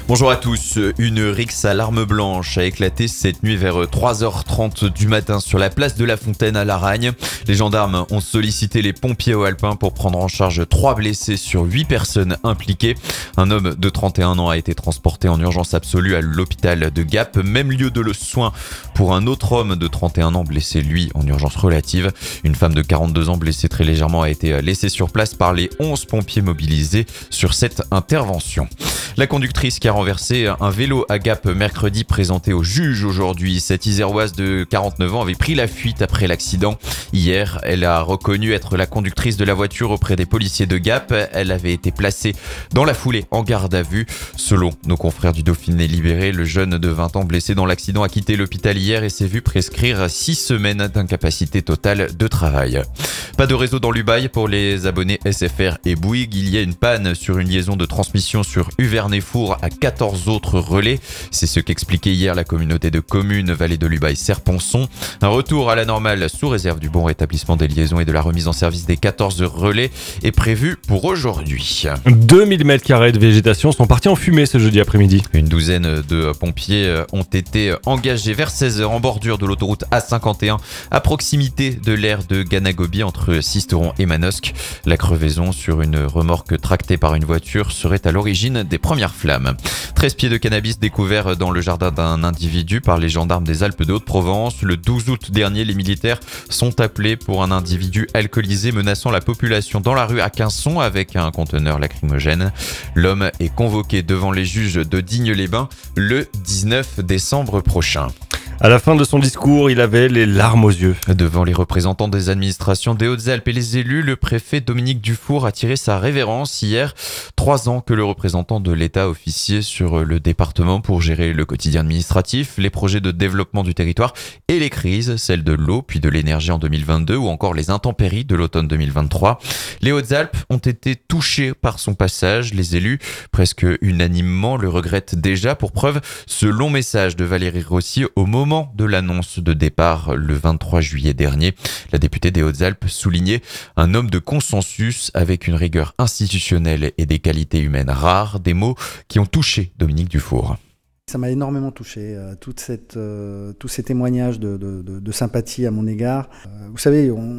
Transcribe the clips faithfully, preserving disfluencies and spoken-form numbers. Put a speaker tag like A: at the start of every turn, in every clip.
A: Bonjour à tous. Une rixe à l'arme blanche a éclaté cette nuit vers trois heures trente du matin sur la place de la Fontaine à Laragne. Les gendarmes ont sollicité les pompiers au Alpin pour prendre en charge trois blessés sur huit personnes impliquées. Un homme de trente et un ans a été transporté en urgence absolue à l'hôpital de Gap. Même lieu de soins pour un autre homme de trente et un ans blessé, lui, en urgence relative. Une femme de quarante-deux ans blessée très légèrement a été laissée sur place par les onze pompiers mobilisés sur cette intervention. La conductrice qui a renversé un vélo à Gap mercredi présenté au juge aujourd'hui. Cette Iséroise de quarante-neuf ans avait pris la fuite après l'accident. Hier, elle a reconnu être la conductrice de la voiture auprès des policiers de Gap. Elle avait été placée dans la foulée en garde à vue. Selon nos confrères du Dauphiné Libéré, le jeune de vingt ans blessé dans l'accident a quitté l'hôpital hier et s'est vu prescrire six semaines d'incapacité totale de travail. Pas de réseau dans l'Ubaye pour les abonnés S F R et Bouygues. Il y a une panne sur une liaison de transmission sur Uvernay-Four à quatorze autres relais. C'est ce qu'expliquait hier la communauté de communes Vallée de l'Ubaye-Serponçon. Un retour à la normale sous réserve du bon rétablissement des liaisons et de la remise en service des quatorze relais est prévu pour aujourd'hui.
B: deux mille mètres carrés de végétation sont partis en fumée ce jeudi après-midi.
A: Une douzaine de pompiers ont été engagés vers seize heures en bordure de l'autoroute A cinquante et un à proximité de l'aire de Ganagobi entre Sisteron et Manosque. La crevaison sur une remorque tractée par une voiture serait à l'origine des premières flammes. treize pieds de cannabis découverts dans le jardin d'un individu par les gendarmes des Alpes de Haute-Provence. Le douze août dernier, les militaires sont appelés pour un individu alcoolisé menaçant la population dans la rue à Quinçon avec un conteneur lacrymogène. L'homme est convoqué devant les juges de Digne-les-Bains le dix-neuf décembre prochain.
B: À la fin de son discours, il avait les larmes aux yeux.
A: Devant les représentants des administrations des Hautes-Alpes et les élus, le préfet Dominique Dufour a tiré sa révérence hier. Trois ans que le représentant de l'État officiait sur le département pour gérer le quotidien administratif, les projets de développement du territoire et les crises, celles de l'eau puis de l'énergie en deux mille vingt-deux ou encore les intempéries de l'automne deux mille vingt-trois. Les Hautes-Alpes ont été touchées par son passage. Les élus, presque unanimement, le regrettent déjà. Pour preuve, ce long message de Valérie Rossi au moment de l'annonce de départ le vingt-trois juillet dernier. La députée des Hautes-Alpes soulignait un homme de consensus avec une rigueur institutionnelle et des qualités humaines rares, des mots qui ont touché Dominique Dufour.
C: Ça m'a énormément touché, euh, toute cette, euh, tous ces témoignages de, de, de, de sympathie à mon égard. Euh, vous savez, on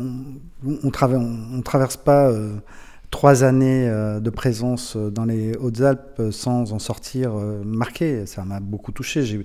C: ne traverse, on traverse pas euh, trois années euh, de présence dans les Hautes-Alpes sans en sortir euh, marqué. Ça m'a beaucoup touché. J'ai,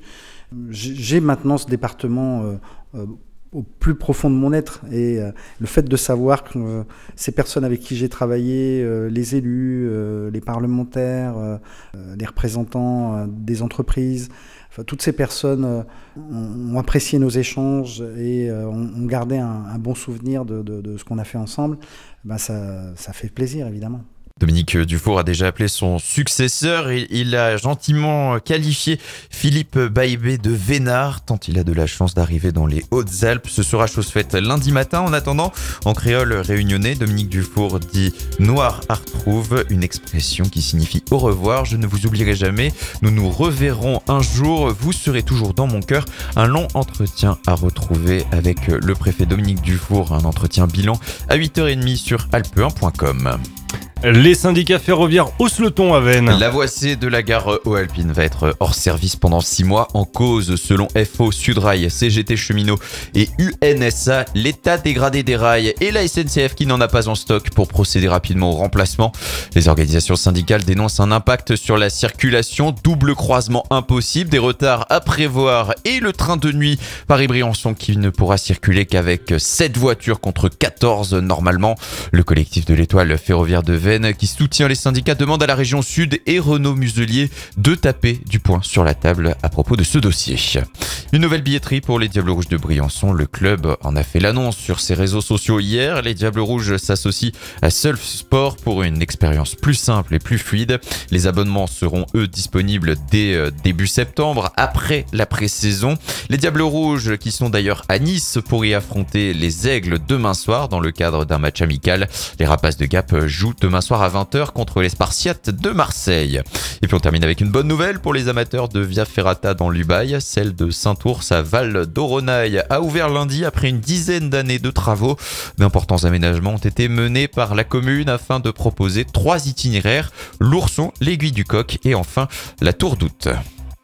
C: j'ai maintenant ce département euh, euh, au plus profond de mon être et euh, le fait de savoir que euh, ces personnes avec qui j'ai travaillé, euh, les élus, euh, les parlementaires, euh, les représentants euh, des entreprises, enfin, toutes ces personnes euh, ont, ont apprécié nos échanges et euh, ont, ont gardé un, un bon souvenir de, de, de ce qu'on a fait ensemble, ben ça, ça fait plaisir évidemment.
A: Dominique Dufour a déjà appelé son successeur et il a gentiment qualifié Philippe Baïbé de vénard tant il a de la chance d'arriver dans les Hautes-Alpes. Ce sera chose faite lundi matin. En attendant, en créole réunionnais, Dominique Dufour dit « Noir à retrouve », une expression qui signifie « au revoir, je ne vous oublierai jamais, nous nous reverrons un jour, vous serez toujours dans mon cœur ». Un long entretien à retrouver avec le préfet Dominique Dufour, un entretien bilan à huit heures trente sur alpe un point com.
B: Les syndicats ferroviaires haussent le ton à Veynes.
A: La voie C de la gare Haut-Alpine va être hors service pendant six mois en cause, selon F O, Sudrail, C G T Cheminots et U N S A, l'état dégradé des rails et la S N C F qui n'en a pas en stock pour procéder rapidement au remplacement. Les organisations syndicales dénoncent un impact sur la circulation, double croisement impossible, des retards à prévoir et le train de nuit Paris-Briançon qui ne pourra circuler qu'avec sept voitures contre quatorze normalement. Le collectif de l'Étoile ferroviaire de Veynes qui soutient les syndicats demande à la région Sud et Renaud Muselier de taper du poing sur la table à propos de ce dossier. Une nouvelle billetterie pour les Diables Rouges de Briançon. Le club en a fait l'annonce sur ses réseaux sociaux hier. Les Diables Rouges s'associent à Surf Sport pour une expérience plus simple et plus fluide. Les abonnements seront eux disponibles dès début septembre, après la pré-saison. Les Diables Rouges qui sont d'ailleurs à Nice pour y affronter les Aigles demain soir dans le cadre d'un match amical. Les Rapaces de Gap jouent demain soir à vingt heures contre les Spartiates de Marseille. Et puis on termine avec une bonne nouvelle pour les amateurs de Via Ferrata dans l'Ubaye. Celle de Saint-Ours à Val d'Oronaille a ouvert lundi après une dizaine d'années de travaux. D'importants aménagements ont été menés par la commune afin de proposer trois itinéraires: l'Ourson, l'Aiguille du Coq et enfin la Tour d'Août.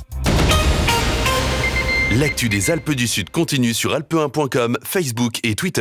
D: L'actu des Alpes du Sud continue sur alpe un point com, Facebook et Twitter.